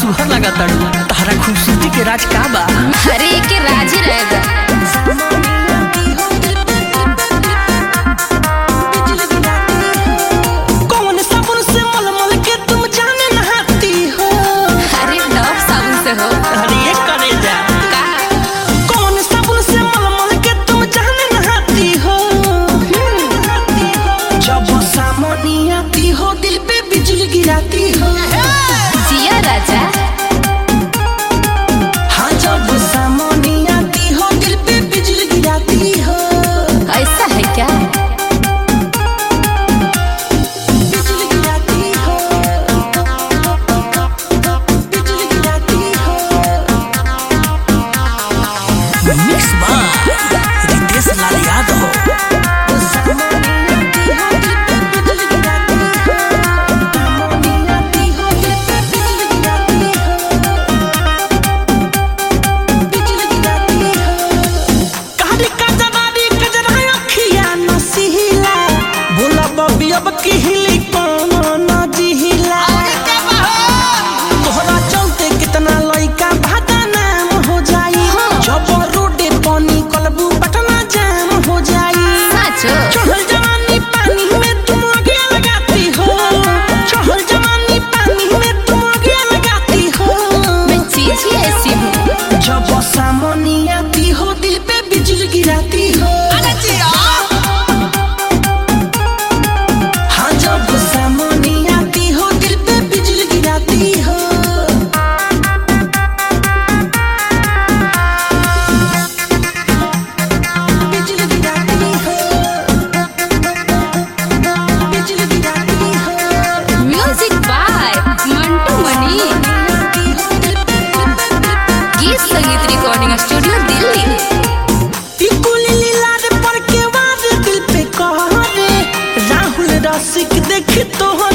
सुहर लगता तारा खूबसूरती के राज का बा? अरे के राज ही रहेगा। कौन साबुन से मलमल के तुम जाने नहाती हो? अरे डॉव साबुन से हो। अरे ये करे जा का? कौन साबुन से मलमल के तुम जाने नहाती हो? जब सामने आती हो दिल पे बिजली गिराती हो। जिया राजा। हाँ जब सामने आती हो दिल पे बिजली गिराती हो। ऐसा है क्या? बिजली गिराती हो, बिजली गिराती हो। मिक्स बार रितेश लाल यादव। अब किहली कौन जिहिला तोहरा चलते कितना लइका भागा नाम हो जाई। जब रोडे पानी कलबू पटना जाम हो जाई। चढ़ल जवानी पानी में तुम आगे लगाती हो। चढ़ल जवानी पानी में तुम आगे लगाती हो। मैं चीज ही ऐसी हूँ। जब सामने आती हो दिल पे बिजली गिराती हो। Music by Mantu Mani. गीत संगीत रिकॉर्डिंग स्टूडियो दिल्ली। दिल पे कहरे राहुल रसिक देख तो